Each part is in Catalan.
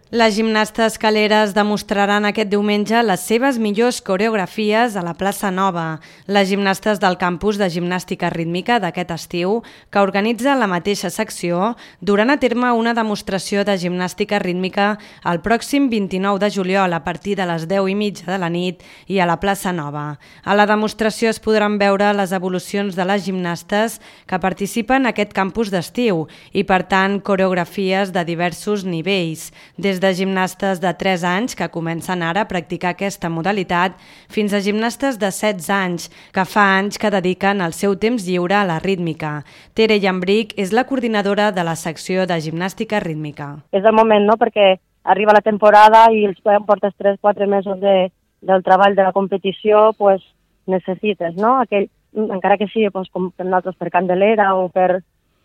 Les gimnastes caleres demostraran aquest diumenge les seves millors coreografies a la plaça Nova. Les gimnastes del campus de gimnàstica rítmica d'aquest estiu, que organitza la mateixa secció, duran a terme una demostració de gimnàstica rítmica el pròxim 29 de juliol a partir de les 10:30 de la nit i a la plaça Nova. A la demostració es podran veure les evolucions de les gimnastes que participen en aquest campus d'estiu i, per tant, coreografies de diversos nivells, des de gimnastes de 3 anys que comencen ara a practicar aquesta modalitat fins a gimnastes de 16 anys que fa anys que dediquen el seu temps lliure a la rítmica. Tere Llambric és la coordinadora de la secció de gimnàstica rítmica. És el moment, no?, perquè arriba la temporada i els portes 3-4 mesos del treball de la competició, pues, necessites, no?, encara que sigui com per nosaltres per Candelera o per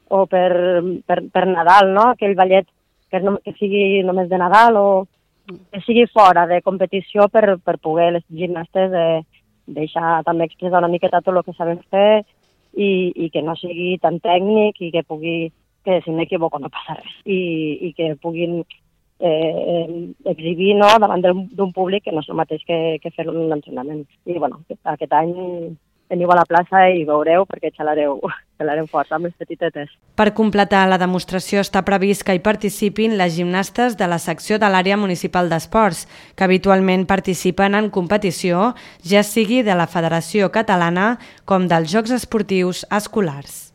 Nadal, no?, aquell ballet que sigui només de Nadal o que sigui fora de competició per poder les gimnastes deixar també expressar una miqueta tot el que sabem fer i que no sigui tan tècnic i que si m'equivoco no passa res i que puguin exhibir, no?, davant d'un públic que no és el mateix que fer un entrenament. I bueno, aquest any veniu a la plaça i veureu perquè xalareu fort amb les petitetes. Per completar la demostració està previst que hi participin les gimnastes de la secció de l'àrea municipal d'esports, que habitualment participen en competició, ja sigui de la Federació Catalana com dels Jocs Esportius Escolars.